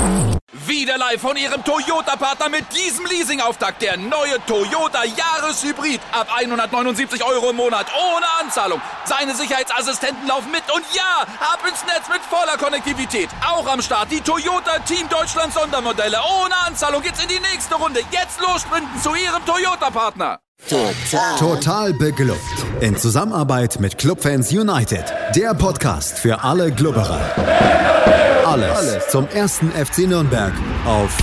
Wieder live von Ihrem Toyota-Partner mit diesem Leasing-Auftakt. Der neue Toyota Jahreshybrid. Ab 179 € im Monat. Ohne Anzahlung. Seine Sicherheitsassistenten laufen mit. Und ja, ab ins Netz mit voller Konnektivität. Auch am Start die Toyota Team Deutschland Sondermodelle. Ohne Anzahlung geht's in die nächste Runde. Jetzt los sprinten zu Ihrem Toyota-Partner. Total beglückt. In Zusammenarbeit mit Clubfans United. Der Podcast für alle Glubberer. Alles zum ersten FC Nürnberg auf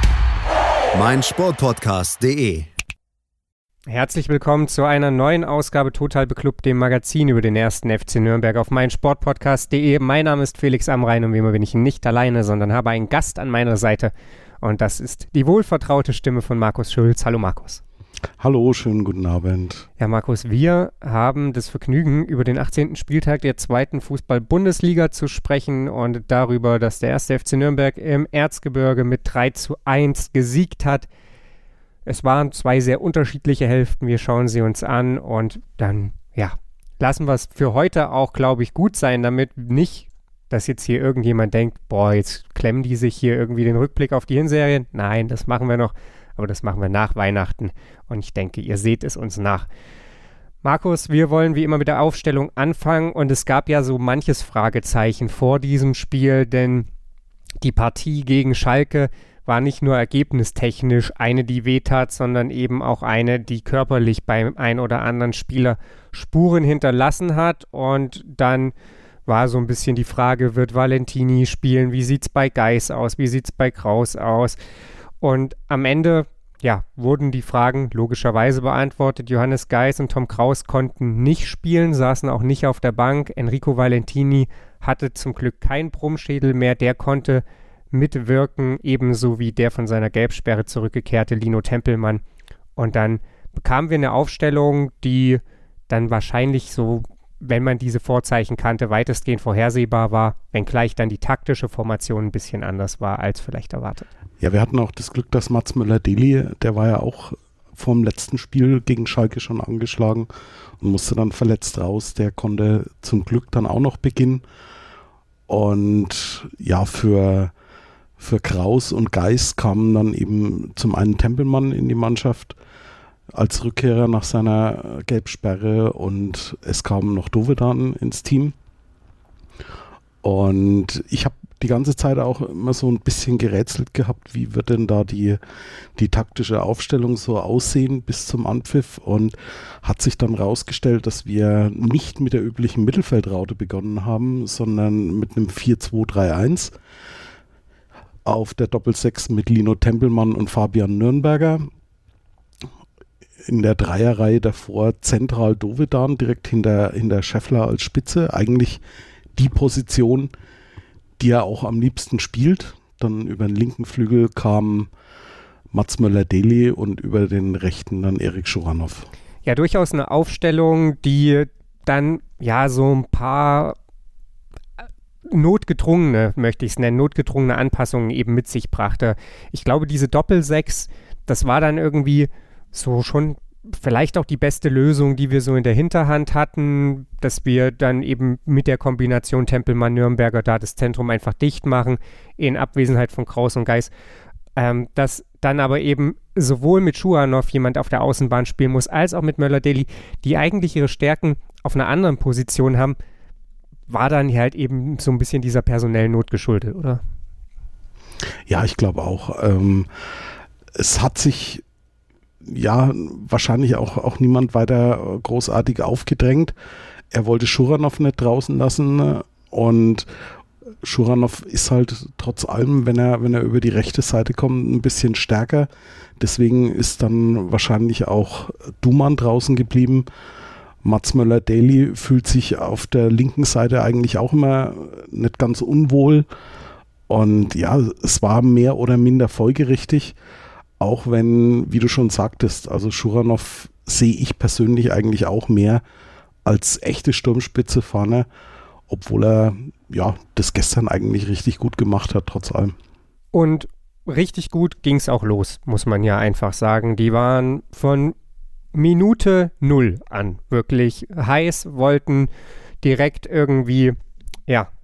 meinsportpodcast.de. Herzlich willkommen zu einer neuen Ausgabe Total beklubbt, dem Magazin über den ersten FC Nürnberg auf meinsportpodcast.de. Mein Name ist Felix Amrain und wie immer bin ich nicht alleine, sondern habe einen Gast an meiner Seite. Und das ist die wohlvertraute Stimme von Markus Schulz. Hallo Markus. Hallo, schönen guten Abend. Ja, Markus, wir haben das Vergnügen, über den 18. Spieltag der zweiten Fußball-Bundesliga zu sprechen und darüber, dass der erste FC Nürnberg im Erzgebirge mit 3:1 gesiegt hat. Es waren zwei sehr unterschiedliche Hälften, wir schauen sie uns an und dann, ja, lassen wir es für heute auch, glaube ich, gut sein, damit nicht, dass jetzt hier irgendjemand denkt, boah, jetzt klemmen die sich hier irgendwie den Rückblick auf die Hinserie. Nein, das machen wir noch. Aber das machen wir nach Weihnachten und ich denke, ihr seht es uns nach. Markus, wir wollen wie immer mit der Aufstellung anfangen und es gab ja so manches Fragezeichen vor diesem Spiel, denn die Partie gegen Schalke war nicht nur ergebnistechnisch eine, die wehtat, sondern eben auch eine, die körperlich beim ein oder anderen Spieler Spuren hinterlassen hat und dann war so ein bisschen die Frage, wird Valentini spielen, wie sieht es bei Geis aus, wie sieht es bei Kraus aus? Und am Ende, ja, wurden die Fragen logischerweise beantwortet. Johannes Geis und Tom Kraus konnten nicht spielen, saßen auch nicht auf der Bank. Enrico Valentini hatte zum Glück keinen Brummschädel mehr. Der konnte mitwirken, ebenso wie der von seiner Gelbsperre zurückgekehrte Lino Tempelmann. Und dann bekamen wir eine Aufstellung, die dann wahrscheinlich so, wenn man diese Vorzeichen kannte, weitestgehend vorhersehbar war, wenngleich dann die taktische Formation ein bisschen anders war als vielleicht erwartet. Ja, wir hatten auch das Glück, dass Mats Möller-Deli, der war ja auch vorm letzten Spiel gegen Schalke schon angeschlagen und musste dann verletzt raus. Der konnte zum Glück dann auch noch beginnen. Und ja, für Kraus und Geis kamen dann eben zum einen Tempelmann in die Mannschaft als Rückkehrer nach seiner Gelbsperre und es kam noch Dovedan ins Team. Und ich habe die ganze Zeit auch immer so ein bisschen gerätselt gehabt, wie wird denn da die taktische Aufstellung so aussehen bis zum Anpfiff und hat sich dann rausgestellt, dass wir nicht mit der üblichen Mittelfeldraute begonnen haben, sondern mit einem 4-2-3-1 auf der Doppel-6 mit Lino Tempelmann und Fabian Nürnberger. In der Dreierreihe davor zentral Dovedan, direkt hinter Scheffler als Spitze. Eigentlich die Position, die er auch am liebsten spielt. Dann über den linken Flügel kam Mats Möller-Deli und über den rechten dann Erik Schuranov. Ja, durchaus eine Aufstellung, die dann ja so ein paar notgedrungene Anpassungen eben mit sich brachte. Ich glaube, diese Doppel-6, das war dann irgendwie so schon vielleicht auch die beste Lösung, die wir so in der Hinterhand hatten, dass wir dann eben mit der Kombination Tempelmann-Nürnberger da das Zentrum einfach dicht machen, in Abwesenheit von Kraus und Geis. Dass dann aber eben sowohl mit Schuranov jemand auf der Außenbahn spielen muss, als auch mit Möller-Deli, die eigentlich ihre Stärken auf einer anderen Position haben, war dann halt eben so ein bisschen dieser personellen Not geschuldet, oder? Ja, ich glaube auch. Es hat sich ja wahrscheinlich auch niemand weiter großartig aufgedrängt. Er wollte Schuranov nicht draußen lassen und Schuranov ist halt trotz allem, wenn er über die rechte Seite kommt, ein bisschen stärker. Deswegen ist dann wahrscheinlich auch Duman draußen geblieben. Mats Möller-Deli fühlt sich auf der linken Seite eigentlich auch immer nicht ganz unwohl. Und ja, es war mehr oder minder folgerichtig. Auch wenn, wie du schon sagtest, also Schuranov sehe ich persönlich eigentlich auch mehr als echte Sturmspitze vorne, obwohl er ja das gestern eigentlich richtig gut gemacht hat, trotz allem. Und richtig gut ging es auch los, muss man ja einfach sagen. Die waren von Minute 0 an wirklich heiß, wollten direkt irgendwie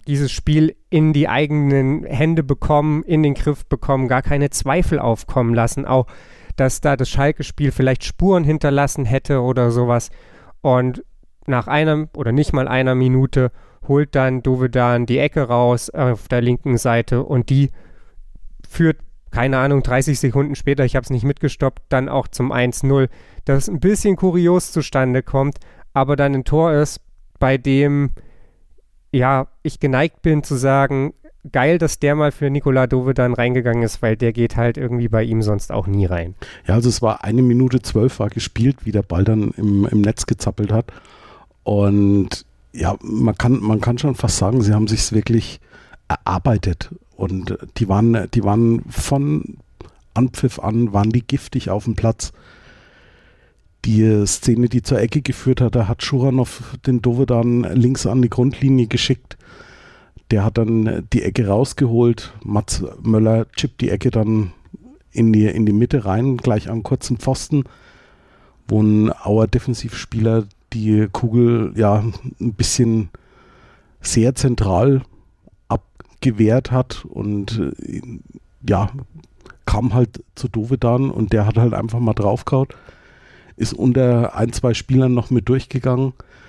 dieses Spiel in die eigenen Hände bekommen, in den Griff bekommen, gar keine Zweifel aufkommen lassen, auch dass da das Schalke-Spiel vielleicht Spuren hinterlassen hätte oder sowas. Und nach einer oder nicht mal einer Minute holt dann Dovedan die Ecke raus auf der linken Seite und die führt, keine Ahnung, 30 Sekunden später, ich habe es nicht mitgestoppt, dann auch zum 1-0, das ein bisschen kurios zustande kommt, aber dann ein Tor ist, bei dem ja, ich geneigt bin zu sagen, geil, dass der mal für Nicolas Dovedan reingegangen ist, weil der geht halt irgendwie bei ihm sonst auch nie rein. Ja, also es war 1 Minute 12 war gespielt, wie der Ball dann im Netz gezappelt hat. Und ja, man kann schon fast sagen, sie haben sich's wirklich erarbeitet. Und die waren von Anpfiff an, waren die giftig auf dem Platz. Die Szene, die zur Ecke geführt hat, da hat Schuranov den Dovedan links an die Grundlinie geschickt. Der hat dann die Ecke rausgeholt. Mats Möller chippt die Ecke dann in die Mitte rein, gleich am kurzen Pfosten, wo ein Auer Defensivspieler die Kugel ja ein bisschen sehr zentral abgewehrt hat und ja, kam halt zu Dovedan und der hat halt einfach mal draufgehauen. Ist unter 1-2 Spielern noch mit durchgegangen,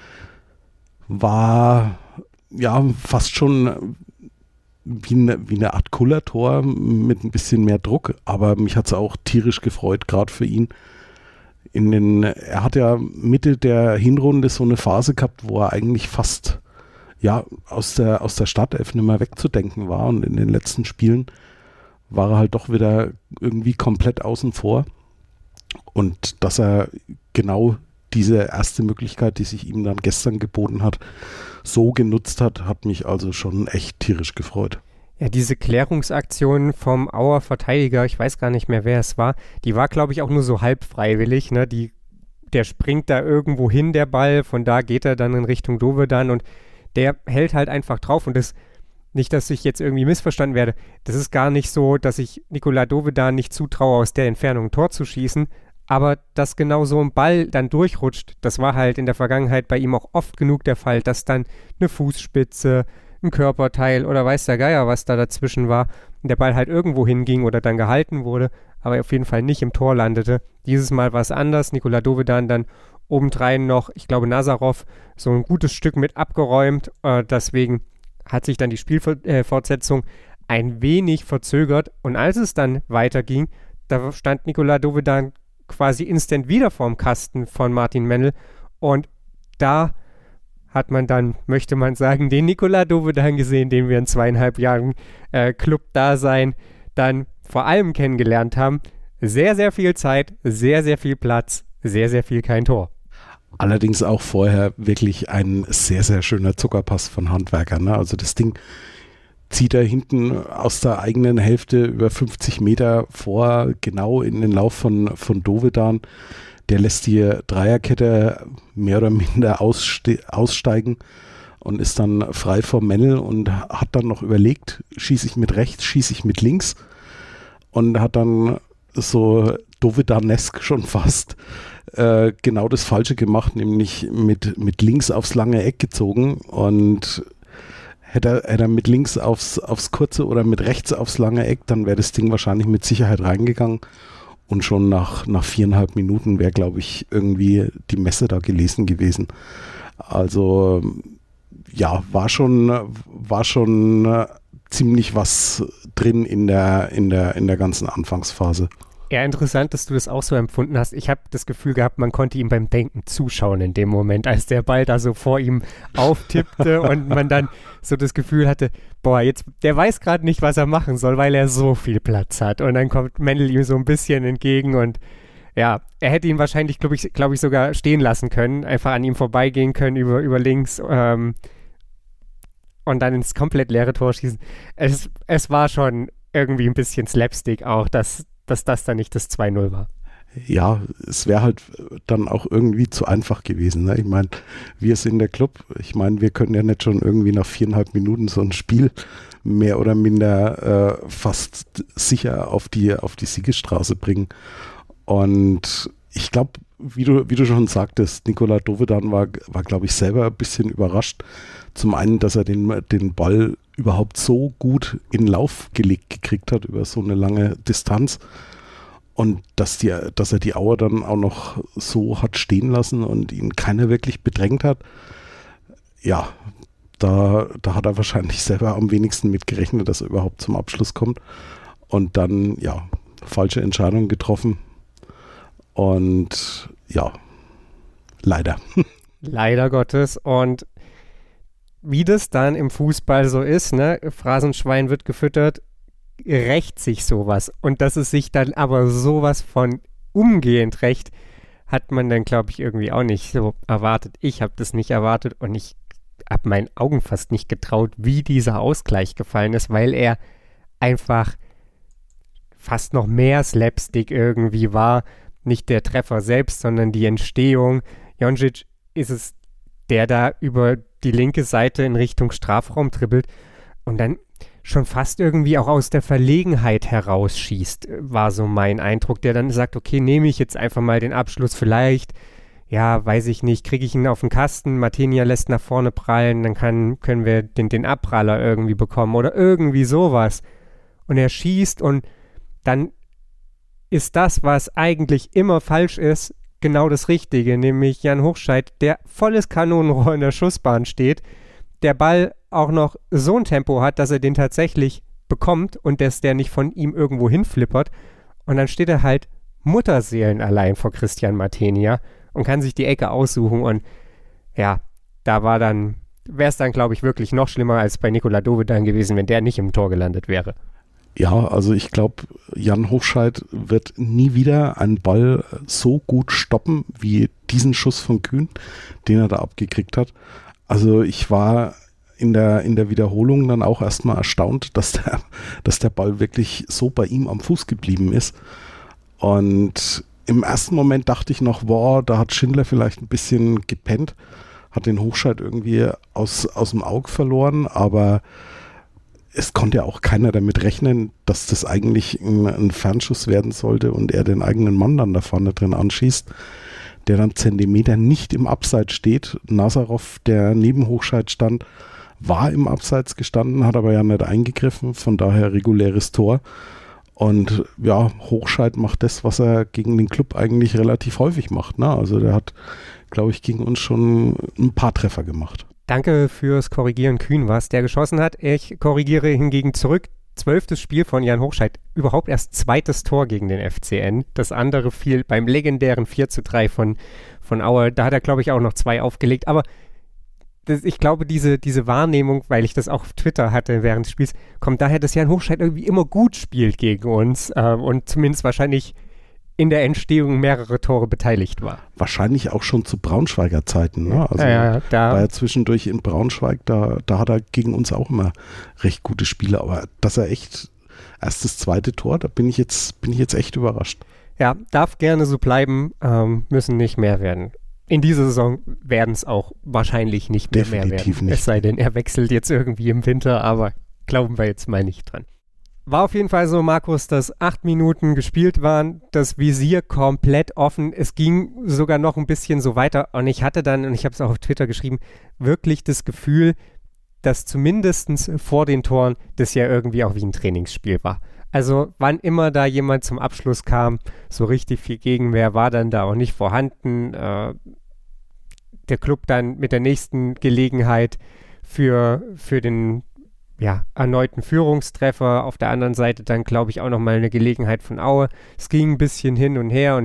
war ja fast schon wie eine Art Kullertor mit ein bisschen mehr Druck, aber mich hat es auch tierisch gefreut, gerade für ihn. Er hat ja Mitte der Hinrunde so eine Phase gehabt, wo er eigentlich fast ja aus der Startelf nicht mehr wegzudenken war, und in den letzten Spielen war er halt doch wieder irgendwie komplett außen vor. Und dass er genau diese erste Möglichkeit, die sich ihm dann gestern geboten hat, so genutzt hat, hat mich also schon echt tierisch gefreut. Ja, diese Klärungsaktion vom Auer Verteidiger, ich weiß gar nicht mehr, wer es war, die war, glaube ich, auch nur so halb freiwillig, ne? Der springt da irgendwo hin, der Ball, von da geht er dann in Richtung Dovedan und der hält halt einfach drauf. Und das, nicht, dass ich jetzt irgendwie missverstanden werde, das ist gar nicht so, dass ich Nicolas Dovedan nicht zutraue, aus der Entfernung ein Tor zu schießen, aber dass genau so ein Ball dann durchrutscht, das war halt in der Vergangenheit bei ihm auch oft genug der Fall, dass dann eine Fußspitze, ein Körperteil oder weiß der Geier, was da dazwischen war, und der Ball halt irgendwo hinging oder dann gehalten wurde, aber auf jeden Fall nicht im Tor landete. Dieses Mal war es anders. Nicolas Dovedan dann obendrein noch, ich glaube Nazarov, so ein gutes Stück mit abgeräumt. Deswegen hat sich dann die Spielfortsetzung ein wenig verzögert. Und als es dann weiterging, da stand Nicolas Dovedan quasi instant wieder vorm Kasten von Martin Mennel. Und da hat man dann, möchte man sagen, den Nicolas Dovedan gesehen, den wir in 2,5 Jahren Club-Dasein dann vor allem kennengelernt haben. Sehr, sehr viel Zeit, sehr, sehr viel Platz, sehr, sehr viel kein Tor. Allerdings auch vorher wirklich ein sehr, sehr schöner Zuckerpass von Handwerker. Ne? Also das Ding zieht er hinten aus der eigenen Hälfte über 50 Meter vor, genau in den Lauf von Dovedan. Der lässt die Dreierkette mehr oder minder aussteigen und ist dann frei vom Mennel und hat dann noch überlegt, schieße ich mit rechts, schieße ich mit links, und hat dann so Dovedanesk schon fast genau das Falsche gemacht, nämlich mit links aufs lange Eck gezogen, und hätte er mit links aufs kurze oder mit rechts aufs lange Eck, dann wäre das Ding wahrscheinlich mit Sicherheit reingegangen, und schon nach 4,5 Minuten wäre, glaube ich, irgendwie die Messe da gelesen gewesen. Also ja, war schon ziemlich was drin in der ganzen Anfangsphase. Ja, interessant, dass du das auch so empfunden hast. Ich habe das Gefühl gehabt, man konnte ihm beim Denken zuschauen in dem Moment, als der Ball da so vor ihm auftippte und man dann so das Gefühl hatte, boah, jetzt, der weiß gerade nicht, was er machen soll, weil er so viel Platz hat. Und dann kommt Mennel ihm so ein bisschen entgegen und ja, er hätte ihn wahrscheinlich, glaube ich, sogar stehen lassen können, einfach an ihm vorbeigehen können über links und dann ins komplett leere Tor schießen. Es war schon irgendwie ein bisschen Slapstick auch, dass das dann nicht das 2-0 war. Ja, es wäre halt dann auch irgendwie zu einfach gewesen. Ne? Ich meine, wir sind der Club. Ich meine, wir können ja nicht schon irgendwie nach 4,5 Minuten so ein Spiel mehr oder minder fast sicher auf die Siegesstraße bringen. Und ich glaube, wie du schon sagtest, Nikola Dovedan war glaube ich, selber ein bisschen überrascht. Zum einen, dass er den Ball überhaupt so gut in Lauf gelegt gekriegt hat über so eine lange Distanz und dass er die Auer dann auch noch so hat stehen lassen und ihn keiner wirklich bedrängt hat. Ja, da hat er wahrscheinlich selber am wenigsten mitgerechnet, dass er überhaupt zum Abschluss kommt. Und dann, ja, falsche Entscheidung getroffen. Und ja, leider. Leider Gottes. Und wie das dann im Fußball so ist, ne, Phrasenschwein wird gefüttert, rächt sich sowas. Und dass es sich dann aber sowas von umgehend rächt, hat man dann, glaube ich, irgendwie auch nicht so erwartet. Ich habe das nicht erwartet und ich habe meinen Augen fast nicht getraut, wie dieser Ausgleich gefallen ist, weil er einfach fast noch mehr Slapstick irgendwie war. Nicht der Treffer selbst, sondern die Entstehung. Joncic ist es, der da über die linke Seite in Richtung Strafraum dribbelt und dann schon fast irgendwie auch aus der Verlegenheit herausschießt, war so mein Eindruck, der dann sagt, okay, nehme ich jetzt einfach mal den Abschluss vielleicht, ja, weiß ich nicht, kriege ich ihn auf den Kasten, Martinia lässt nach vorne prallen, dann können wir den Abpraller irgendwie bekommen oder irgendwie sowas. Und er schießt und dann ist das, was eigentlich immer falsch ist, genau das Richtige, nämlich Jan Hochscheid, der volles Kanonenrohr in der Schussbahn steht, der Ball auch noch so ein Tempo hat, dass er den tatsächlich bekommt und dass der nicht von ihm irgendwo hinflippert. Und dann steht er halt Mutterseelen allein vor Christian Martinia und kann sich die Ecke aussuchen. Und ja, wäre es dann, glaube ich, wirklich noch schlimmer als bei Nikola Dovedan gewesen, wenn der nicht im Tor gelandet wäre. Ja, also ich glaube, Jan Hochscheid wird nie wieder einen Ball so gut stoppen wie diesen Schuss von Kühn, den er da abgekriegt hat. Also ich war in der Wiederholung dann auch erstmal erstaunt, dass der Ball wirklich so bei ihm am Fuß geblieben ist. Und im ersten Moment dachte ich noch, boah, da hat Schindler vielleicht ein bisschen gepennt, hat den Hochscheid irgendwie aus dem Auge verloren, aber es konnte ja auch keiner damit rechnen, dass das eigentlich ein Fernschuss werden sollte und er den eigenen Mann dann da vorne drin anschießt, der dann Zentimeter nicht im Abseits steht. Nazarov, der neben Hochscheid stand, war im Abseits gestanden, hat aber ja nicht eingegriffen, von daher reguläres Tor. Und ja, Hochscheid macht das, was er gegen den Club eigentlich relativ häufig macht, ne? Also der hat, glaube ich, gegen uns schon ein paar Treffer gemacht. Danke fürs Korrigieren, Kühn was der geschossen hat. Ich korrigiere hingegen zurück. 12. Spiel von Jan Hochscheid, überhaupt erst 2. Tor gegen den FCN. Das andere fiel beim legendären 4:3 von Auer. Da hat er, glaube ich, auch noch 2 aufgelegt. Aber ich glaube, diese Wahrnehmung, weil ich das auch auf Twitter hatte während des Spiels, kommt daher, dass Jan Hochscheid irgendwie immer gut spielt gegen uns und zumindest wahrscheinlich in der Entstehung mehrere Tore beteiligt war. Wahrscheinlich auch schon zu Braunschweiger Zeiten. Ne? Also da war er zwischendurch in Braunschweig, da hat er gegen uns auch immer recht gute Spiele. Aber dass er echt erstes, 2. Tor, da bin ich jetzt echt überrascht. Ja, darf gerne so bleiben, müssen nicht mehr werden. In dieser Saison werden es auch wahrscheinlich nicht mehr werden. Definitiv nicht. Es sei denn, er wechselt jetzt irgendwie im Winter, aber glauben wir jetzt mal nicht dran. War auf jeden Fall so, Markus, dass 8 Minuten gespielt waren, das Visier komplett offen. Es ging sogar noch ein bisschen so weiter und ich hatte dann, und ich habe es auch auf Twitter geschrieben, wirklich das Gefühl, dass zumindest vor den Toren das ja irgendwie auch wie ein Trainingsspiel war. Also wann immer da jemand zum Abschluss kam, so richtig viel Gegenwehr war dann da auch nicht vorhanden. Der Club dann mit der nächsten Gelegenheit für den erneuten Führungstreffer. Auf der anderen Seite dann, glaube ich, auch nochmal eine Gelegenheit von Aue. Es ging ein bisschen hin und her.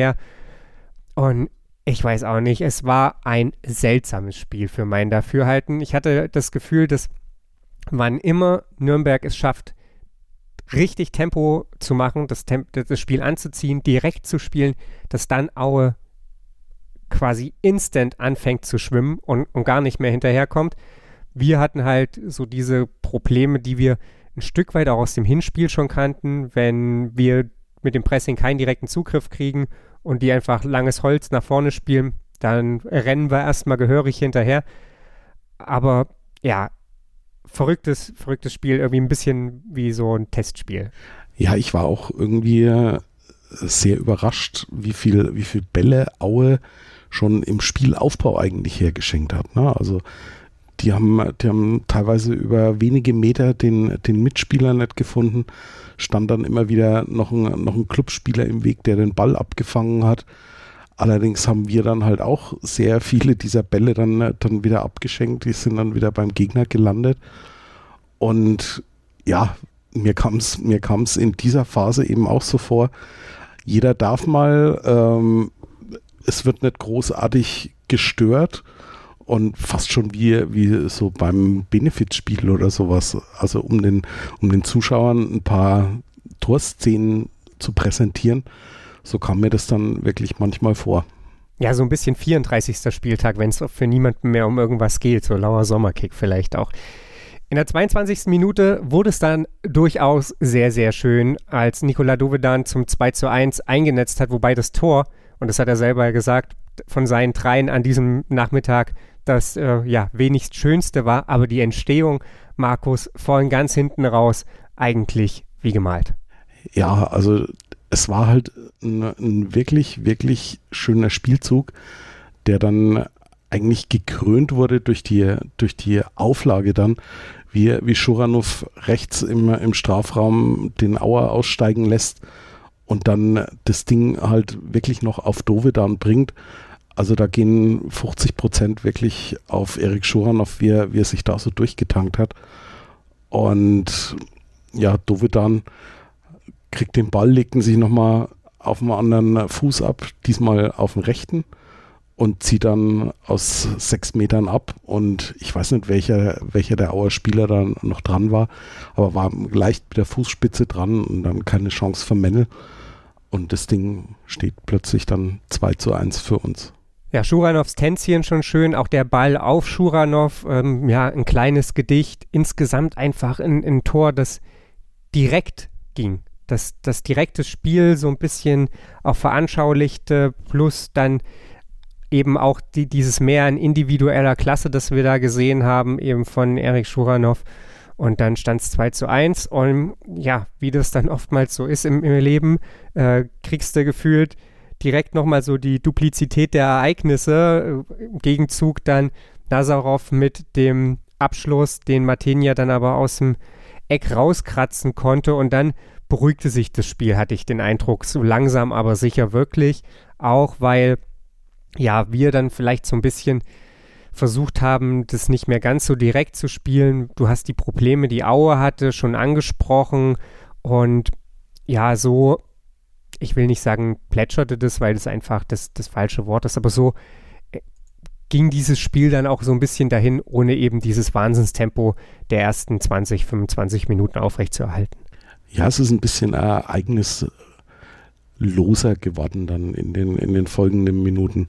Und ich weiß auch nicht, es war ein seltsames Spiel für mein Dafürhalten. Ich hatte das Gefühl, dass wann immer Nürnberg es schafft, richtig Tempo zu machen, das Spiel anzuziehen, direkt zu spielen, dass dann Aue quasi instant anfängt zu schwimmen und gar nicht mehr hinterherkommt. Wir hatten halt so diese Probleme, die wir ein Stück weit auch aus dem Hinspiel schon kannten, wenn wir mit dem Pressing keinen direkten Zugriff kriegen und die einfach langes Holz nach vorne spielen, dann rennen wir erstmal gehörig hinterher. Aber ja, verrücktes Spiel, irgendwie ein bisschen wie so ein Testspiel. Ja, ich war auch irgendwie sehr überrascht, wie viel Bälle Aue schon im Spielaufbau eigentlich hergeschenkt hat. Ne? Also die haben teilweise über wenige Meter den Mitspieler nicht gefunden, stand dann immer wieder noch ein Clubspieler im Weg, der den Ball abgefangen hat. Allerdings haben wir dann halt auch sehr viele dieser Bälle dann wieder abgeschenkt, die sind dann wieder beim Gegner gelandet. Und ja, mir kam's in dieser Phase eben auch so vor, jeder darf mal, es wird nicht großartig gestört und fast schon wie so beim Benefitspiel oder sowas, also um den Zuschauern ein paar Torszenen zu präsentieren, so kam mir das dann wirklich manchmal vor. Ja, so ein bisschen 34. Spieltag, wenn es für niemanden mehr um irgendwas geht, so lauer Sommerkick vielleicht auch. In der 22. Minute wurde es dann durchaus sehr, sehr schön, als Nicolas Dovedan zum 2:1 eingenetzt hat, wobei das Tor, und das hat er selber gesagt, von seinen dreien an diesem Nachmittag das wenigst Schönste war, aber die Entstehung, Markus, vorhin ganz hinten raus, eigentlich wie gemalt. Ja, also es war halt ein wirklich, wirklich schöner Spielzug, der dann eigentlich gekrönt wurde durch die Auflage dann, wie Schuranov rechts im Strafraum den Auer aussteigen lässt und dann das Ding halt wirklich noch auf Dovedan bringt. Also da gehen 50% wirklich auf Erik Schuranov, wie er sich da so durchgetankt hat. Und ja, Dovedan kriegt den Ball, legt ihn sich nochmal auf einen anderen Fuß ab, diesmal auf den rechten und zieht dann aus 6 Metern ab. Und ich weiß nicht, welcher der Auer Spieler da noch dran war, aber war leicht mit der Fußspitze dran und dann keine Chance für Mennel. Und das Ding steht plötzlich dann 2:1 für uns. Ja, Schuranovs Tänzchen schon schön, auch der Ball auf Schuranov, ein kleines Gedicht, insgesamt einfach ein Tor, das direkt ging. Das direkte Spiel so ein bisschen auch veranschaulichte, plus dann eben auch dieses Mehr an individueller Klasse, das wir da gesehen haben, eben von Erik Schuranov. Und dann stand es 2:1 und ja, wie das dann oftmals so ist im Leben, kriegst du gefühlt direkt nochmal so die Duplizität der Ereignisse. Im Gegenzug dann Nazarov mit dem Abschluss, den Matenia dann aber aus dem Eck rauskratzen konnte und dann beruhigte sich das Spiel, hatte ich den Eindruck, so langsam, aber sicher wirklich, auch weil ja, wir dann vielleicht so ein bisschen versucht haben, das nicht mehr ganz so direkt zu spielen. Du hast die Probleme, die Aue hatte, schon angesprochen und ja, so, ich will nicht sagen plätscherte das, weil das einfach das falsche Wort ist, aber so ging dieses Spiel dann auch so ein bisschen dahin, ohne eben dieses Wahnsinnstempo der ersten 20, 25 Minuten aufrechtzuerhalten. Ja, es ist ein bisschen ereignisloser geworden dann in den folgenden Minuten.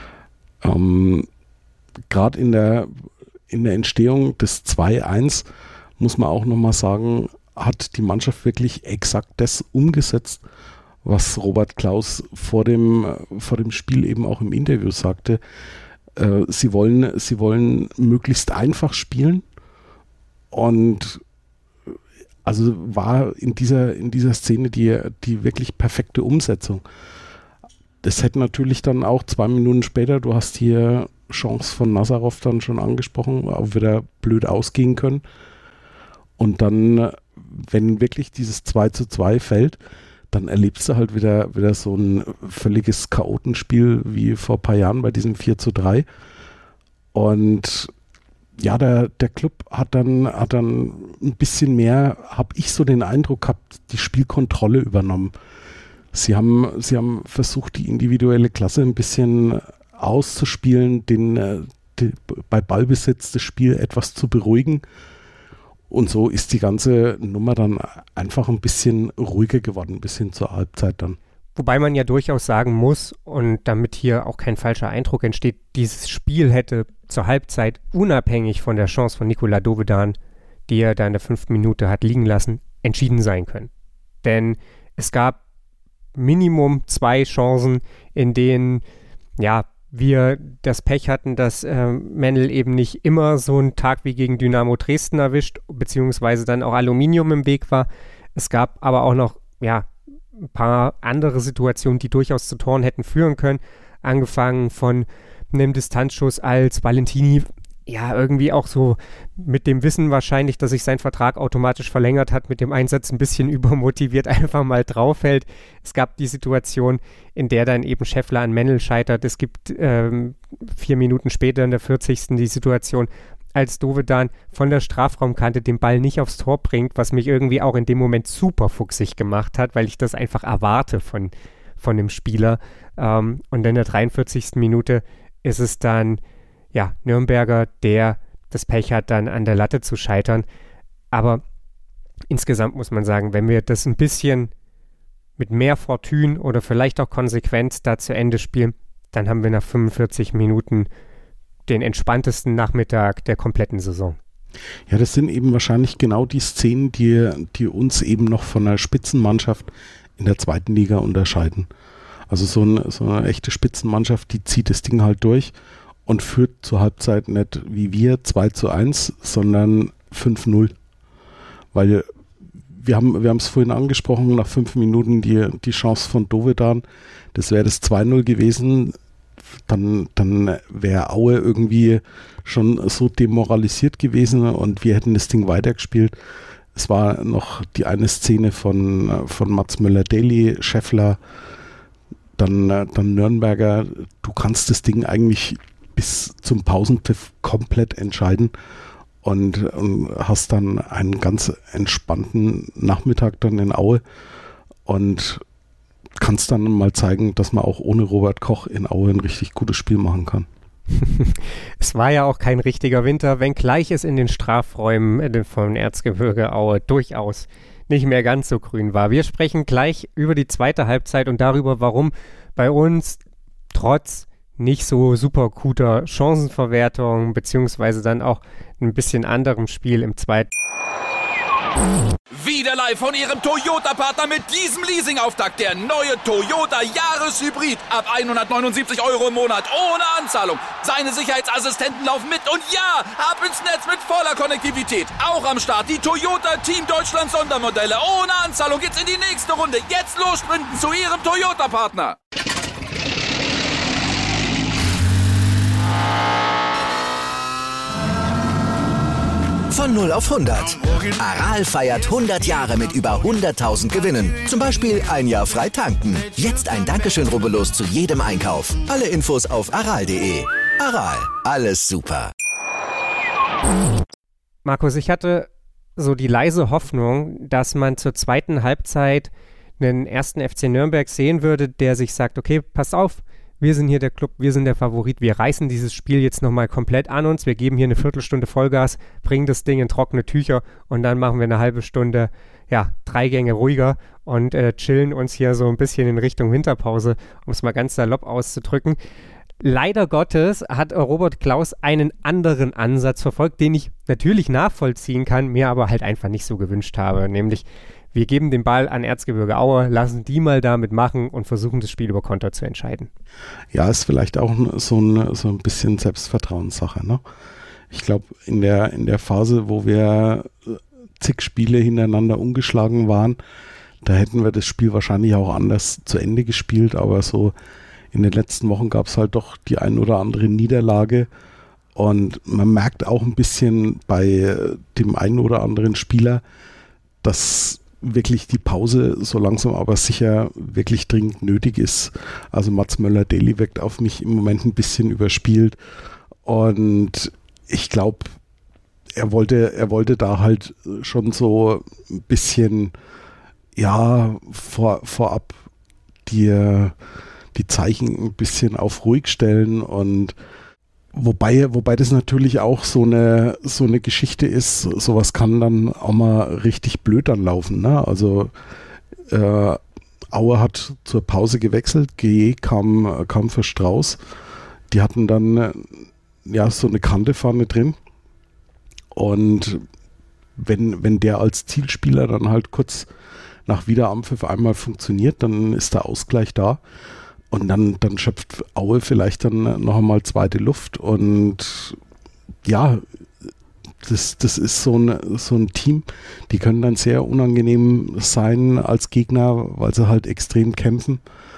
Gerade in der Entstehung des 2:1 muss man auch nochmal sagen, hat die Mannschaft wirklich exakt das umgesetzt, was Robert Klaus vor dem Spiel eben auch im Interview sagte. Sie wollen möglichst einfach spielen und also war in dieser Szene die wirklich perfekte Umsetzung. Das hätte natürlich dann auch 2 Minuten später, du hast hier Chance von Nazarov dann schon angesprochen, auch wieder blöd ausgehen können. Und dann, wenn wirklich dieses 2:2 fällt, dann erlebst du halt wieder so ein völliges Chaotenspiel wie vor ein paar Jahren bei diesem 4:3. Und ja, der Club hat dann ein bisschen mehr, habe ich so den Eindruck gehabt, die Spielkontrolle übernommen. Sie haben versucht, die individuelle Klasse ein bisschen auszuspielen, bei Ballbesitz das Spiel etwas zu beruhigen. Und so ist die ganze Nummer dann einfach ein bisschen ruhiger geworden, ein bisschen zur Halbzeit dann. Wobei man ja durchaus sagen muss, und damit hier auch kein falscher Eindruck entsteht, dieses Spiel hätte zur Halbzeit unabhängig von der Chance von Nicolas Dovedan, die er da in der 5. Minute hat liegen lassen, entschieden sein können. Denn es gab Minimum 2 Chancen, in denen wir das Pech hatten, dass Mennel eben nicht immer so einen Tag wie gegen Dynamo Dresden erwischt, beziehungsweise dann auch Aluminium im Weg war. Es gab aber auch noch ein paar andere Situationen, die durchaus zu Toren hätten führen können, angefangen von einem Distanzschuss, als Valentini ja irgendwie auch so mit dem Wissen wahrscheinlich, dass sich sein Vertrag automatisch verlängert hat, mit dem Einsatz ein bisschen übermotiviert einfach mal draufhält. Es gab die Situation, in der dann eben Scheffler an Mennel scheitert. Es gibt 4 Minuten später in der 40. die Situation, als Dovedan von der Strafraumkante den Ball nicht aufs Tor bringt, was mich irgendwie auch in dem Moment super fuchsig gemacht hat, weil ich das einfach erwarte von dem Spieler. Und in der 43. Minute ist es dann Nürnberger, der das Pech hat, dann an der Latte zu scheitern. Aber insgesamt muss man sagen, wenn wir das ein bisschen mit mehr Fortune oder vielleicht auch Konsequenz da zu Ende spielen, dann haben wir nach 45 Minuten den entspanntesten Nachmittag der kompletten Saison. Ja, das sind eben wahrscheinlich genau die Szenen, die uns eben noch von einer Spitzenmannschaft in der zweiten Liga unterscheiden. Also so eine echte Spitzenmannschaft, die zieht das Ding halt durch und führt zur Halbzeit nicht wie wir 2-1, sondern 5-0. Weil wir haben es vorhin angesprochen, nach 5 Minuten die Chance von Dovedan, das wäre das 2-0 gewesen, dann wäre Aue irgendwie schon so demoralisiert gewesen und wir hätten das Ding weitergespielt. Es war noch die eine Szene von Mats Möller-Daly, Scheffler, dann Nürnberger. Du kannst das Ding eigentlich bis zum Pausentiff komplett entscheiden und hast dann einen ganz entspannten Nachmittag dann in Aue und kannst dann mal zeigen, dass man auch ohne Robert Koch in Aue ein richtig gutes Spiel machen kann. Es war ja auch kein richtiger Winter, wenngleich es in den Strafräumen von Erzgebirge Aue durchaus nicht mehr ganz so grün war. Wir sprechen gleich über die zweite Halbzeit und darüber, warum bei uns trotz nicht so super guter Chancenverwertung beziehungsweise dann auch ein bisschen anderem Spiel im zweiten. Wieder live von Ihrem Toyota-Partner mit diesem Leasing-Auftakt. Der neue Toyota Jahreshybrid. Ab 179 € im Monat. Ohne Anzahlung. Seine Sicherheitsassistenten laufen mit. Und ja, ab ins Netz mit voller Konnektivität. Auch am Start die Toyota Team Deutschland Sondermodelle. Ohne Anzahlung geht's in die nächste Runde. Jetzt los sprinten zu Ihrem Toyota-Partner. Von 0 auf 100. Aral feiert 100 Jahre mit über 100.000 Gewinnen. Zum Beispiel ein Jahr frei tanken. Jetzt ein Dankeschön, rubbellos zu jedem Einkauf. Alle Infos auf aral.de. Aral, alles super. Markus, ich hatte so die leise Hoffnung, dass man zur zweiten Halbzeit einen ersten FC Nürnberg sehen würde, der sich sagt, okay, passt auf, wir sind hier der Club, wir sind der Favorit, wir reißen dieses Spiel jetzt nochmal komplett an uns, wir geben hier eine Viertelstunde Vollgas, bringen das Ding in trockene Tücher und dann machen wir eine halbe Stunde, 3 Gänge ruhiger und chillen uns hier so ein bisschen in Richtung Winterpause, um es mal ganz salopp auszudrücken. Leider Gottes hat Robert Klaus einen anderen Ansatz verfolgt, den ich natürlich nachvollziehen kann, mir aber halt einfach nicht so gewünscht habe, nämlich wir geben den Ball an Erzgebirge Aue, lassen die mal damit machen und versuchen, das Spiel über Konter zu entscheiden. Ja, ist vielleicht auch so ein bisschen Selbstvertrauenssache, ne? Ich glaube, in der Phase, wo wir zig Spiele hintereinander ungeschlagen waren, da hätten wir das Spiel wahrscheinlich auch anders zu Ende gespielt, aber so in den letzten Wochen gab es halt doch die ein oder andere Niederlage und man merkt auch ein bisschen bei dem einen oder anderen Spieler, dass wirklich die Pause so langsam aber sicher wirklich dringend nötig ist. Also Mats Möller-Daly wirkt auf mich im Moment ein bisschen überspielt und ich glaube, er wollte da halt schon so ein bisschen vorab die Zeichen ein bisschen auf ruhig stellen und Wobei das natürlich auch so eine Geschichte ist, sowas kann dann auch mal richtig blöd dann laufen, ne? Also Aue hat zur Pause gewechselt, GE kam für Strauß, die hatten dann so eine Kante vorne drin und wenn der als Zielspieler dann halt kurz nach Wiederanpfiff einmal funktioniert, dann ist der Ausgleich da. Und dann schöpft Aue vielleicht dann noch einmal zweite Luft und das ist so ein Team, die können dann sehr unangenehm sein als Gegner, weil sie halt extrem kämpfen.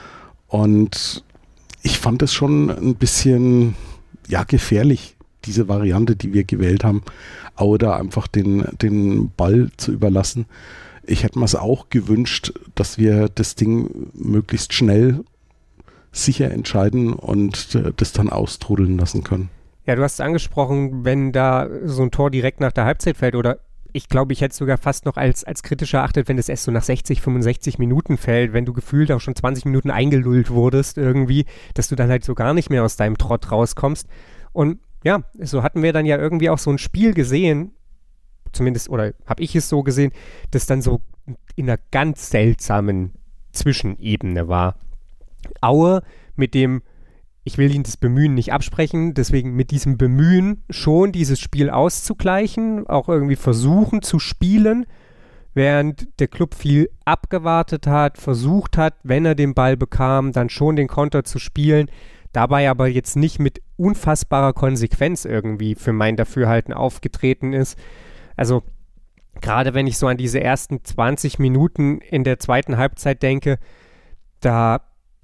Und ich fand es schon ein bisschen gefährlich, diese Variante, die wir gewählt haben, Aue da einfach den Ball zu überlassen. Ich hätte mir es auch gewünscht, dass wir das Ding möglichst schnell sicher entscheiden und das dann austrudeln lassen können. Ja, du hast es angesprochen, wenn da so ein Tor direkt nach der Halbzeit fällt, oder ich glaube, ich hätte es sogar fast noch als kritischer erachtet, wenn es erst so nach 60, 65 Minuten fällt, wenn du gefühlt auch schon 20 Minuten eingelullt wurdest irgendwie, dass du dann halt so gar nicht mehr aus deinem Trott rauskommst. Und ja, so hatten wir dann ja irgendwie auch so ein Spiel gesehen, zumindest, oder habe ich es so gesehen, das dann so in einer ganz seltsamen Zwischenebene war. Aue mit dem, ich will Ihnen das Bemühen nicht absprechen, deswegen mit diesem Bemühen schon dieses Spiel auszugleichen, auch irgendwie versuchen zu spielen, während der Club viel abgewartet hat, versucht hat, wenn er den Ball bekam, dann schon den Konter zu spielen, dabei aber jetzt nicht mit unfassbarer Konsequenz irgendwie für mein Dafürhalten aufgetreten ist. Also gerade wenn ich so an diese ersten 20 Minuten in der zweiten Halbzeit denke, da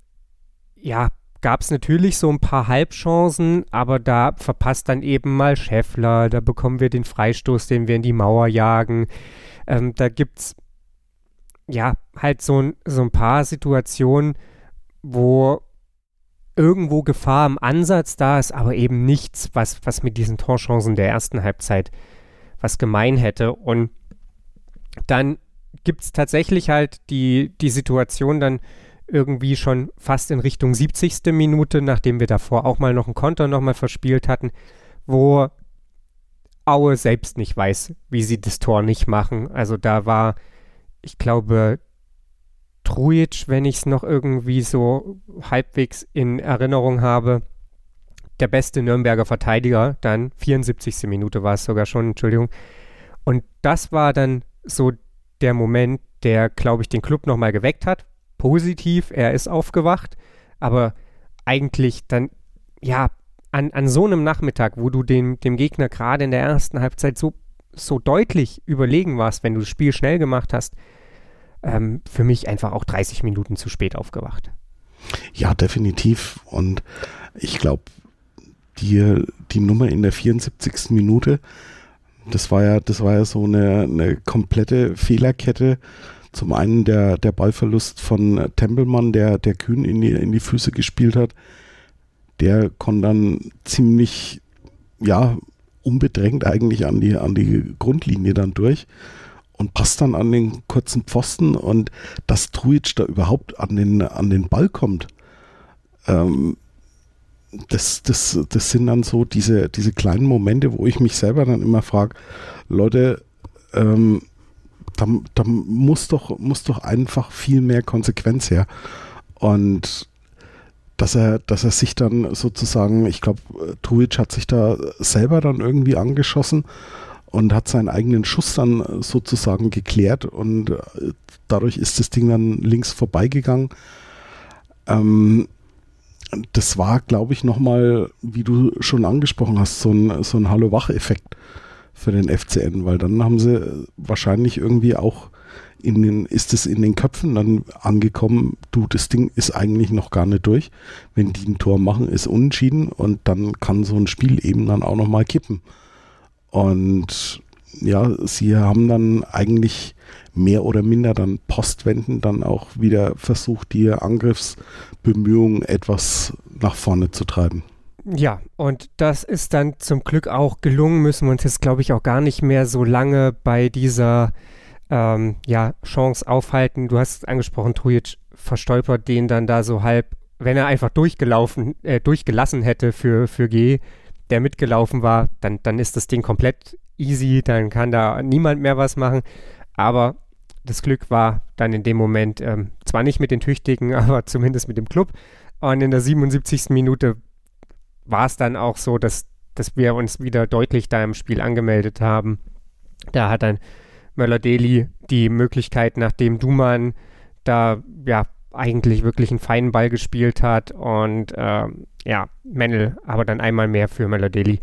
gab es natürlich so ein paar Halbchancen, aber da verpasst dann eben mal Scheffler, da bekommen wir den Freistoß, den wir in die Mauer jagen. Da gibt es halt so ein paar Situationen, wo irgendwo Gefahr im Ansatz da ist, aber eben nichts, was mit diesen Torchancen der ersten Halbzeit was gemein hätte. Und dann gibt es tatsächlich halt die Situation dann irgendwie schon fast in Richtung 70. Minute, nachdem wir davor auch mal noch einen Konter nochmal verspielt hatten, wo Aue selbst nicht weiß, wie sie das Tor nicht machen. Also da war, ich glaube, Trujic, wenn ich es noch irgendwie so halbwegs in Erinnerung habe, der beste Nürnberger Verteidiger, dann 74. Minute war es sogar schon, Entschuldigung. Und das war dann so der Moment, der, glaube ich, den Club nochmal geweckt hat. Positiv, er ist aufgewacht, aber eigentlich dann, an so einem Nachmittag, wo du dem Gegner gerade in der ersten Halbzeit so deutlich überlegen warst, wenn du das Spiel schnell gemacht hast, für mich einfach auch 30 Minuten zu spät aufgewacht. Ja, definitiv. Und ich glaube, die Nummer in der 74. Minute, das war ja so eine komplette Fehlerkette. Zum einen der Ballverlust von Tempelmann, der Kühn in die Füße gespielt hat. Der konnte dann ziemlich, unbedrängt eigentlich an die Grundlinie dann durch und passt dann an den kurzen Pfosten, und dass Trujic da überhaupt an den Ball kommt, das sind dann so diese kleinen Momente, wo ich mich selber dann immer frage, Leute, da muss doch einfach viel mehr Konsequenz her. Und dass er sich dann sozusagen, ich glaube, Trujic hat sich da selber dann irgendwie angeschossen und hat seinen eigenen Schuss dann sozusagen geklärt, und dadurch ist das Ding dann links vorbeigegangen. Das war, glaube ich, nochmal, wie du schon angesprochen hast, so ein Hallo-Wach-Effekt für den FCN, weil dann haben sie wahrscheinlich irgendwie auch ist es in den Köpfen dann angekommen, das Ding ist eigentlich noch gar nicht durch. Wenn die ein Tor machen, ist unentschieden, und dann kann so ein Spiel eben dann auch nochmal kippen. Und ja, sie haben dann eigentlich mehr oder minder dann postwendend dann auch wieder versucht, die Angriffsbemühungen etwas nach vorne zu treiben. Ja, und das ist dann zum Glück auch gelungen, müssen wir uns jetzt, glaube ich, auch gar nicht mehr so lange bei dieser Chance aufhalten. Du hast angesprochen, Trujic verstolpert den dann da so halb, wenn er einfach durchgelassen hätte für G, der mitgelaufen war, dann ist das Ding komplett easy, dann kann da niemand mehr was machen, aber das Glück war dann in dem Moment zwar nicht mit den Tüchtigen, aber zumindest mit dem Club, und in der 77. Minute war es dann auch so, dass wir uns wieder deutlich da im Spiel angemeldet haben. Da hat dann Möller-Deli die Möglichkeit, nachdem Duman da eigentlich wirklich einen feinen Ball gespielt hat und Mennel aber dann einmal mehr für Möller-Deli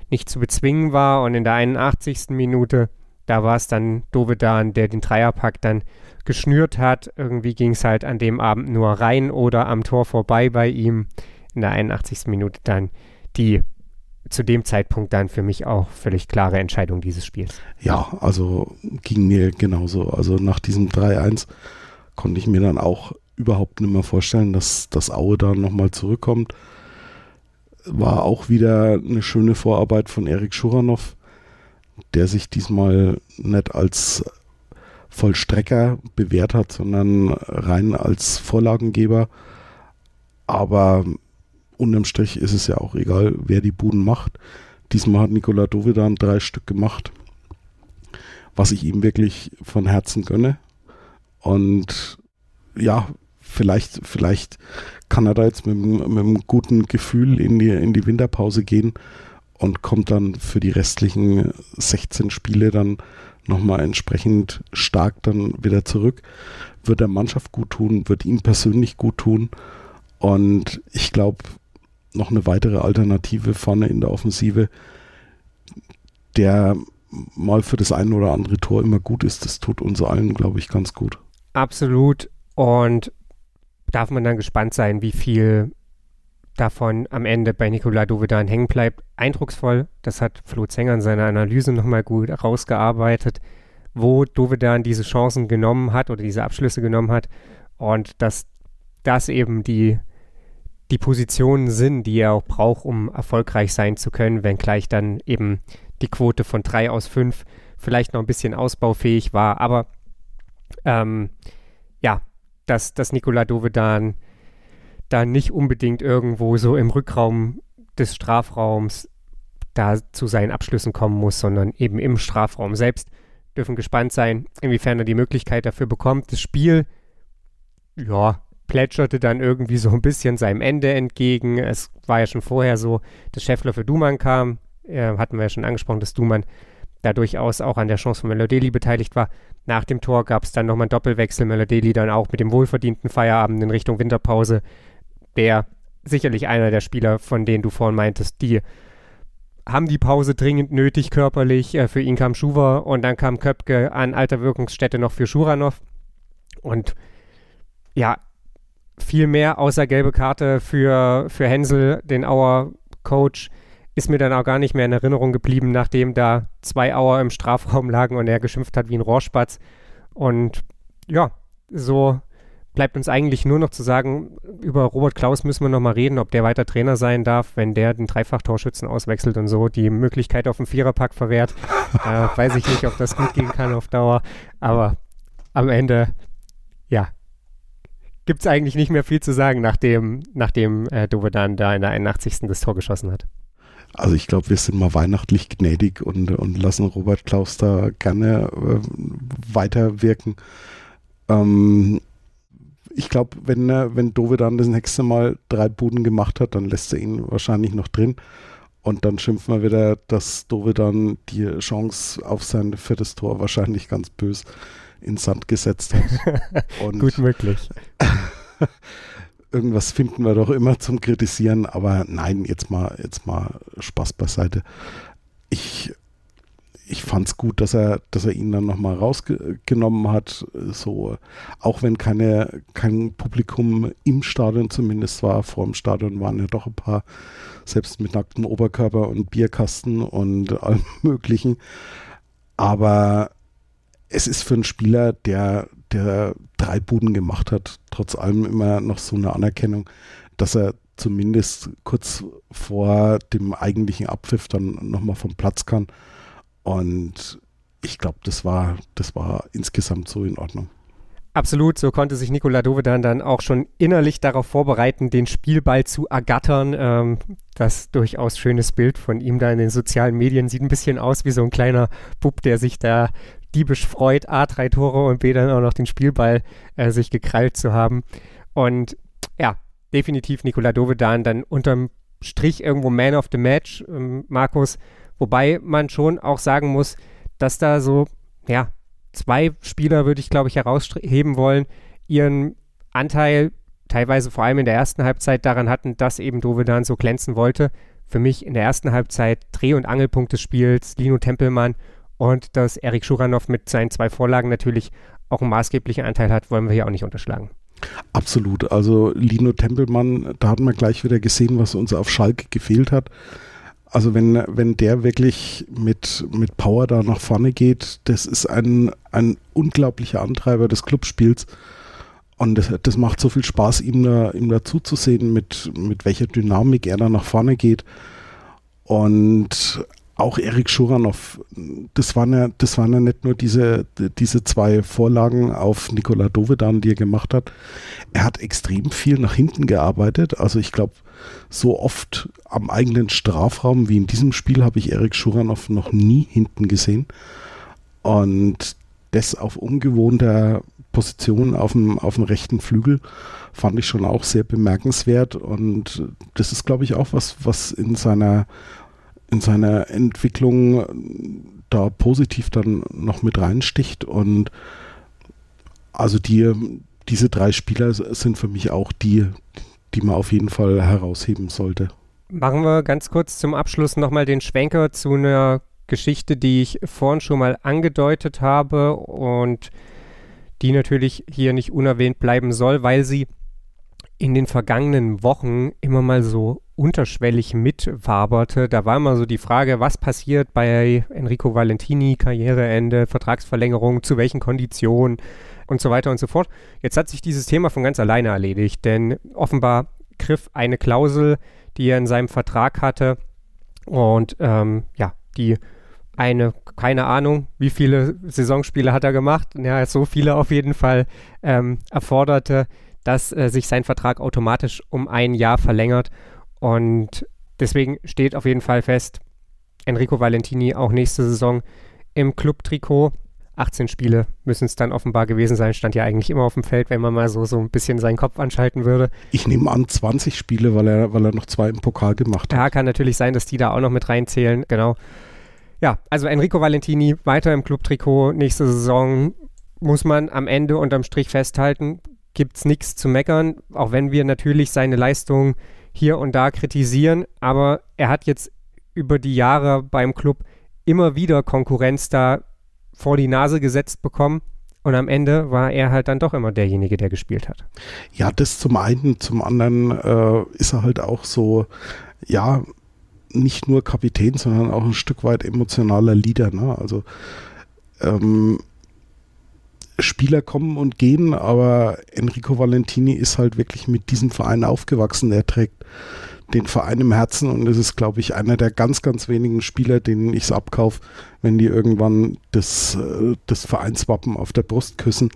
nicht zu bezwingen war. Und in der 81. Minute, da war es dann Dovedan, der den Dreierpack dann geschnürt hat. Irgendwie ging es halt an dem Abend nur rein oder am Tor vorbei bei ihm. In der 81. Minute dann die zu dem Zeitpunkt dann für mich auch völlig klare Entscheidung dieses Spiels. Ja, also ging mir genauso. Also nach diesem 3-1 konnte ich mir dann auch überhaupt nicht mehr vorstellen, dass das Aue da nochmal zurückkommt. War auch wieder eine schöne Vorarbeit von Erik Schuranov, der sich diesmal nicht als Vollstrecker bewährt hat, sondern rein als Vorlagengeber. Aber unterm Strich ist es ja auch egal, wer die Buden macht. Diesmal hat Nikola Dovedan 3 Stück gemacht, was ich ihm wirklich von Herzen gönne. Und ja, vielleicht kann er da jetzt mit einem guten Gefühl in die Winterpause gehen und kommt dann für die restlichen 16 Spiele dann nochmal entsprechend stark dann wieder zurück. Wird der Mannschaft gut tun, wird ihm persönlich gut tun. Und ich glaube, noch eine weitere Alternative vorne in der Offensive, der mal für das ein oder andere Tor immer gut ist, das tut uns allen, glaube ich, ganz gut. Absolut. Und darf man dann gespannt sein, wie viel davon am Ende bei Nikola Dovedan hängen bleibt. Eindrucksvoll, das hat Flo Zenger in seiner Analyse nochmal gut rausgearbeitet, wo Dovedan diese Chancen genommen hat oder diese Abschlüsse genommen hat und dass das eben die Positionen sind, die er auch braucht, um erfolgreich sein zu können, wenngleich dann eben die Quote von 3 aus 5 vielleicht noch ein bisschen ausbaufähig war. Aber dass Nikola Dovedan da nicht unbedingt irgendwo so im Rückraum des Strafraums da zu seinen Abschlüssen kommen muss, sondern eben im Strafraum selbst. Dürfen gespannt sein, inwiefern er die Möglichkeit dafür bekommt. Das Spiel, plätscherte dann irgendwie so ein bisschen seinem Ende entgegen. Es war ja schon vorher so, dass Scheffler für Duman kam. Hatten wir ja schon angesprochen, dass Duman da durchaus auch an der Chance von Möller-Deli beteiligt war. Nach dem Tor gab es dann nochmal einen Doppelwechsel. Möller-Deli dann auch mit dem wohlverdienten Feierabend in Richtung Winterpause. Der sicherlich einer der Spieler, von denen du vorhin meintest, die haben die Pause dringend nötig körperlich. Für ihn kam Schuwer und dann kam Köpke an alter Wirkungsstätte noch für Schuranov. Und ja, viel mehr außer gelbe Karte für Hensel, den Auer Coach, ist mir dann auch gar nicht mehr in Erinnerung geblieben, nachdem da 2 Auer im Strafraum lagen und er geschimpft hat wie ein Rohrspatz. Und ja, so bleibt uns eigentlich nur noch zu sagen, über Robert Klaus müssen wir noch mal reden, ob der weiter Trainer sein darf, wenn der den Dreifach-Torschützen auswechselt und so die Möglichkeit auf den Viererpack verwehrt. Weiß ich nicht, ob das gut gehen kann auf Dauer, aber am Ende, gibt es eigentlich nicht mehr viel zu sagen, nachdem Dovedan da in der 81. das Tor geschossen hat. Also ich glaube, wir sind mal weihnachtlich gnädig und lassen Robert Klaus da gerne weiterwirken. Ich glaube, wenn Dovedan das nächste Mal 3 Buden gemacht hat, dann lässt er ihn wahrscheinlich noch drin. Und dann schimpfen wir wieder, dass Dovedan die Chance auf sein 4. Tor wahrscheinlich ganz böse in Sand gesetzt hat. Und gut möglich. Irgendwas finden wir doch immer zum Kritisieren, aber nein, jetzt mal Spaß beiseite. Ich fand es gut, dass er ihn dann nochmal rausgenommen hat, so, auch wenn kein Publikum im Stadion zumindest war. Vor dem Stadion waren ja doch ein paar, selbst mit nacktem Oberkörper und Bierkasten und allem Möglichen. Aber es ist für einen Spieler, der 3 Buden gemacht hat, trotz allem immer noch so eine Anerkennung, dass er zumindest kurz vor dem eigentlichen Abpfiff dann nochmal vom Platz kann. Und ich glaube, das war insgesamt so in Ordnung. Absolut, so konnte sich Nikola Dovedan dann auch schon innerlich darauf vorbereiten, den Spielball zu ergattern. Das durchaus schönes Bild von ihm da in den sozialen Medien sieht ein bisschen aus wie so ein kleiner Bub, der sich da diebisch freut, A, 3 Tore und B, dann auch noch den Spielball sich gekrallt zu haben. Und ja, definitiv Nikola Dovedan dann unterm Strich irgendwo Man of the Match, Markus. Wobei man schon auch sagen muss, dass da so, 2 Spieler, würde ich glaube ich herausheben wollen, ihren Anteil teilweise vor allem in der ersten Halbzeit daran hatten, dass eben Dovedan so glänzen wollte. für mich in der ersten Halbzeit Dreh- und Angelpunkt des Spiels, Lino Tempelmann, und dass Erik Schuranov mit seinen 2 Vorlagen natürlich auch einen maßgeblichen Anteil hat, wollen wir hier auch nicht unterschlagen. Absolut, also Lino Tempelmann, da hat man gleich wieder gesehen, was uns auf Schalke gefehlt hat. Also wenn der wirklich mit Power da nach vorne geht, das ist ein unglaublicher Antreiber des Clubspiels. Und das macht so viel Spaß, ihm da zuzusehen, mit welcher Dynamik er da nach vorne geht. Und auch Erik Schuranov, das waren ja nicht nur diese 2 Vorlagen auf Nikola Dovedan, die er gemacht hat. Er hat extrem viel nach hinten gearbeitet. Also ich glaube, so oft am eigenen Strafraum wie in diesem Spiel habe ich Erik Schuranov noch nie hinten gesehen. Und das auf ungewohnter Position auf dem rechten Flügel fand ich schon auch sehr bemerkenswert. Und das ist, glaube ich, auch was in seiner Entwicklung da positiv dann noch mit reinsticht. Und also diese 3 Spieler sind für mich auch die man auf jeden Fall herausheben sollte. Machen wir ganz kurz zum Abschluss nochmal den Schwenker zu einer Geschichte, die ich vorhin schon mal angedeutet habe und die natürlich hier nicht unerwähnt bleiben soll, weil sie in den vergangenen Wochen immer mal so unterschwellig mitwaberte. Da war immer so die Frage, was passiert bei Enrico Valentini, Karriereende, Vertragsverlängerung, zu welchen Konditionen und so weiter und so fort. Jetzt hat sich dieses Thema von ganz alleine erledigt, denn offenbar griff eine Klausel, die er in seinem Vertrag hatte und die keine Ahnung, wie viele Saisonspiele hat er gemacht, ja, so viele auf jeden Fall erforderte, dass sich sein Vertrag automatisch um 1 Jahr verlängert. Und deswegen steht auf jeden Fall fest, Enrico Valentini auch nächste Saison im Clubtrikot. 18 Spiele müssen es dann offenbar gewesen sein, stand ja eigentlich immer auf dem Feld, wenn man mal so ein bisschen seinen Kopf anschalten würde. Ich nehme an 20 Spiele, weil er noch 2 im Pokal gemacht hat. Ja, kann natürlich sein, dass die da auch noch mit reinzählen, genau. Ja, also Enrico Valentini weiter im Clubtrikot nächste Saison, muss man am Ende unterm Strich festhalten, gibt es nichts zu meckern, auch wenn wir natürlich seine Leistung hier und da kritisieren, aber er hat jetzt über die Jahre beim Club immer wieder Konkurrenz da vor die Nase gesetzt bekommen und am Ende war er halt dann doch immer derjenige, der gespielt hat. Ja, das zum einen, zum anderen ist er halt auch so, ja, nicht nur Kapitän, sondern auch ein Stück weit emotionaler Leader, ne? Also Spieler kommen und gehen, aber Enrico Valentini ist halt wirklich mit diesem Verein aufgewachsen. Er trägt den Verein im Herzen und es ist, glaube ich, einer der ganz, ganz wenigen Spieler, denen ich es abkaufe, wenn die irgendwann das Vereinswappen auf der Brust küssen.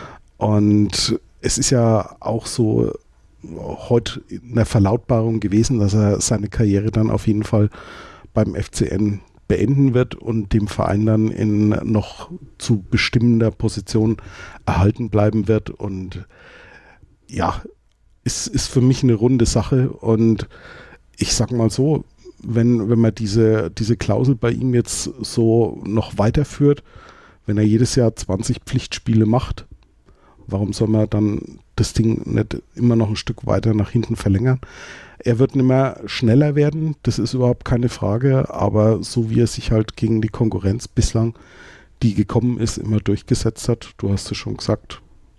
Und es ist ja auch so heute in der Verlautbarung gewesen, dass er seine Karriere dann auf jeden Fall beim FCN beenden wird und dem Verein dann in noch zu bestimmender Position erhalten bleiben wird. Und ja, ist für mich eine runde Sache. Und ich sag mal so, wenn man diese Klausel bei ihm jetzt so noch weiterführt, wenn er jedes Jahr 20 Pflichtspiele macht, warum soll man dann das Ding nicht immer noch ein Stück weiter nach hinten verlängern? Er wird nicht mehr schneller werden, das ist überhaupt keine Frage, aber so wie er sich halt gegen die Konkurrenz bislang, die gekommen ist, immer durchgesetzt hat, du hast es schon gesagt,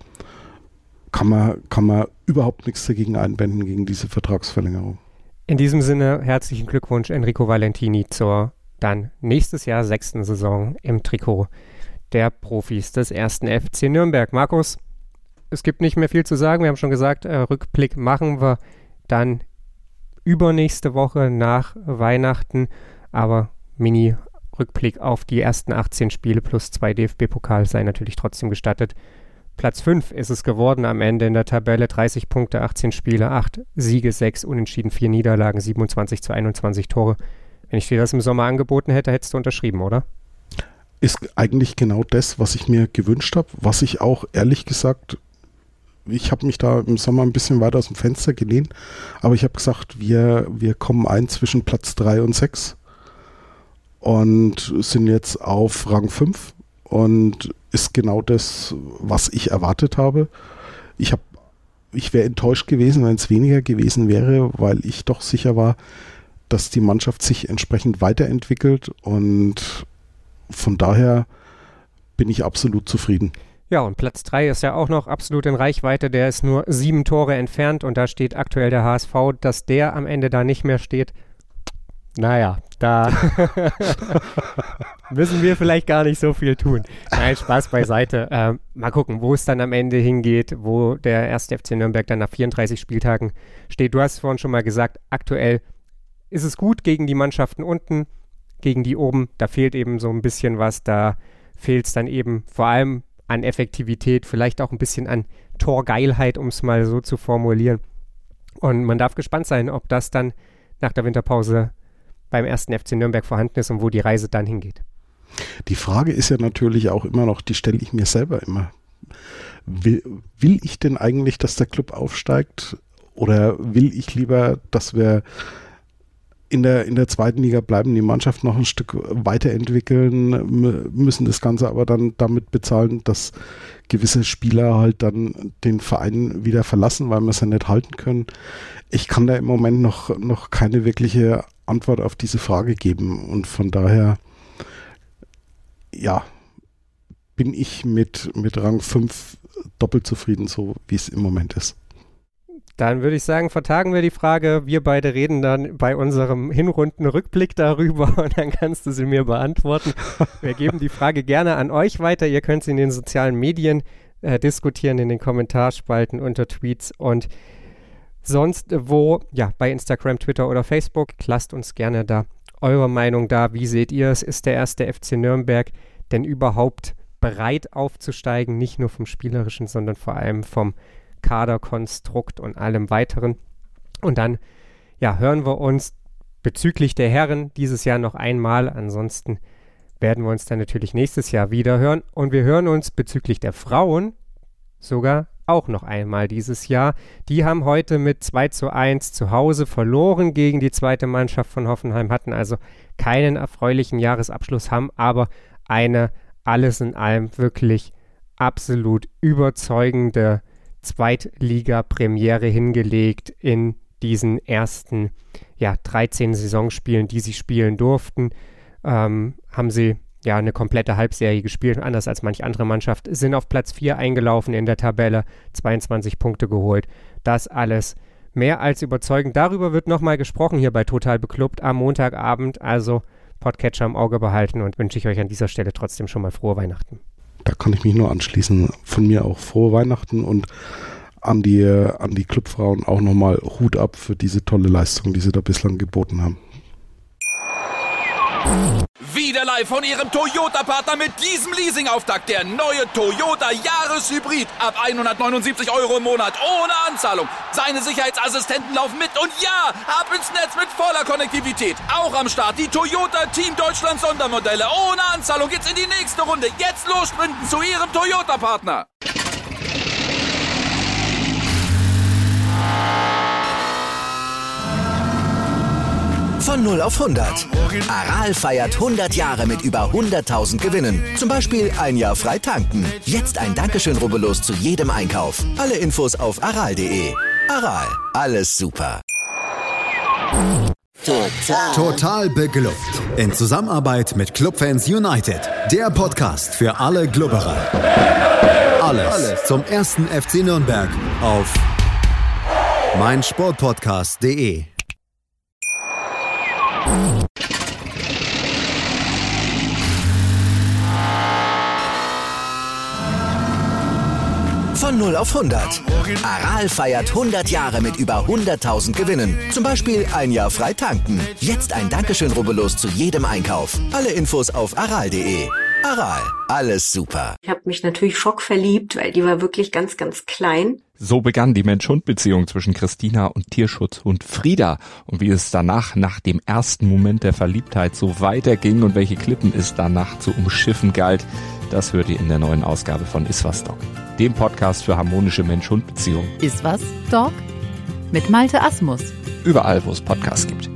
kann man überhaupt nichts dagegen einwenden, gegen diese Vertragsverlängerung. In diesem Sinne herzlichen Glückwunsch Enrico Valentini zur dann nächstes Jahr 6. Saison im Trikot der Profis des 1. FC Nürnberg. Markus, es gibt nicht mehr viel zu sagen. Wir haben schon gesagt, Rückblick machen wir dann übernächste Woche nach Weihnachten, aber Mini-Rückblick auf die ersten 18 Spiele plus 2 DFB-Pokal sei natürlich trotzdem gestattet. Platz 5 ist es geworden am Ende in der Tabelle, 30 Punkte, 18 Spiele, 8 Siege, 6 Unentschieden, 4 Niederlagen, 27:21 Tore. Wenn ich dir das im Sommer angeboten hätte, hättest du unterschrieben, oder? Ist eigentlich genau das, was ich mir gewünscht habe, was ich auch ehrlich gesagt, ich habe mich da im Sommer ein bisschen weiter aus dem Fenster gelehnt, aber ich habe gesagt, wir kommen ein zwischen Platz 3 und 6 und sind jetzt auf Rang 5 und ist genau das, was ich erwartet habe. Ich wäre enttäuscht gewesen, wenn es weniger gewesen wäre, weil ich doch sicher war, dass die Mannschaft sich entsprechend weiterentwickelt und von daher bin ich absolut zufrieden. Ja, und Platz 3 ist ja auch noch absolut in Reichweite. Der ist nur 7 Tore entfernt und da steht aktuell der HSV, dass der am Ende da nicht mehr steht. Naja, da müssen wir vielleicht gar nicht so viel tun. Nein, Spaß beiseite. Mal gucken, wo es dann am Ende hingeht, wo der 1. FC Nürnberg dann nach 34 Spieltagen steht. Du hast es vorhin schon mal gesagt, aktuell ist es gut gegen die Mannschaften unten, gegen die oben. Da fehlt eben so ein bisschen was. Da fehlt es dann eben vor allem an Effektivität, vielleicht auch ein bisschen an Torgeilheit, um es mal so zu formulieren. Und man darf gespannt sein, ob das dann nach der Winterpause beim 1. FC Nürnberg vorhanden ist und wo die Reise dann hingeht. Die Frage ist ja natürlich auch immer noch, die stelle ich mir selber immer. Will ich denn eigentlich, dass der Club aufsteigt oder will ich lieber, dass wir in der zweiten Liga bleiben, die Mannschaft noch ein Stück weiterentwickeln, müssen das Ganze aber dann damit bezahlen, dass gewisse Spieler halt dann den Verein wieder verlassen, weil wir es ja nicht halten können. Ich kann da im Moment noch keine wirkliche Antwort auf diese Frage geben und von daher ja, bin ich mit Rang 5 doppelt zufrieden, so wie es im Moment ist. Dann würde ich sagen, vertagen wir die Frage. Wir beide reden dann bei unserem Hinrundenrückblick darüber und dann kannst du sie mir beantworten. Wir geben die Frage gerne an euch weiter. Ihr könnt sie in den sozialen Medien diskutieren, in den Kommentarspalten unter Tweets und sonst wo, ja, bei Instagram, Twitter oder Facebook. Lasst uns gerne da eure Meinung da. Wie seht ihr es? Ist der 1. FC Nürnberg denn überhaupt bereit aufzusteigen? Nicht nur vom Spielerischen, sondern vor allem vom Kaderkonstrukt und allem Weiteren. Und dann, ja, hören wir uns bezüglich der Herren dieses Jahr noch einmal. Ansonsten werden wir uns dann natürlich nächstes Jahr wieder hören. Und wir hören uns bezüglich der Frauen sogar auch noch einmal dieses Jahr. Die haben heute mit 2:1 zu Hause verloren gegen die zweite Mannschaft von Hoffenheim, hatten also keinen erfreulichen Jahresabschluss, haben aber eine alles in allem wirklich absolut überzeugende Zweitliga-Premiere hingelegt in diesen ersten 13 Saisonspielen, die sie spielen durften. Haben sie eine komplette Halbserie gespielt, anders als manch andere Mannschaft, sind auf Platz 4 eingelaufen in der Tabelle, 22 Punkte geholt. Das alles mehr als überzeugend. Darüber wird nochmal gesprochen hier bei Total Beklubbt am Montagabend, also Podcatcher im Auge behalten und wünsche ich euch an dieser Stelle trotzdem schon mal frohe Weihnachten. Da kann ich mich nur anschließen. Von mir auch frohe Weihnachten und an die Clubfrauen auch nochmal Hut ab für diese tolle Leistung, die sie da bislang geboten haben. Wieder live von Ihrem Toyota-Partner mit diesem Leasing-Auftakt. Der neue Toyota Jahreshybrid. Ab 179 € im Monat. Ohne Anzahlung. Seine Sicherheitsassistenten laufen mit. Und ja, ab ins Netz mit voller Konnektivität. Auch am Start die Toyota Team Deutschland Sondermodelle. Ohne Anzahlung geht's in die nächste Runde. Jetzt los sprinten zu Ihrem Toyota-Partner. Von 0 auf 100. Aral feiert 100 Jahre mit über 100.000 Gewinnen. Zum Beispiel ein Jahr frei tanken. Jetzt ein Dankeschön, rubbellos zu jedem Einkauf. Alle Infos auf aral.de. Aral, alles super. Total beglückt. In Zusammenarbeit mit Clubfans United. Der Podcast für alle Glubberer. Alles zum 1. FC Nürnberg auf meinsportpodcast.de. Von 0 auf 100. Aral feiert 100 Jahre mit über 100.000 Gewinnen. Zum Beispiel ein Jahr frei tanken. Jetzt ein Dankeschön, rubbellos zu jedem Einkauf. Alle Infos auf aral.de. Aral, alles super. Ich habe mich natürlich schockverliebt, weil die war wirklich ganz, ganz klein. So begann die Mensch-Hund-Beziehung zwischen Christina und Tierschutzhund Frieda. Und wie es danach, nach dem ersten Moment der Verliebtheit, so weiterging und welche Klippen es danach zu umschiffen galt, das hört ihr in der neuen Ausgabe von Iswas Dog, dem Podcast für harmonische Mensch-Hund-Beziehungen. Iswas Dog? Mit Malte Asmus. Überall, wo es Podcasts gibt.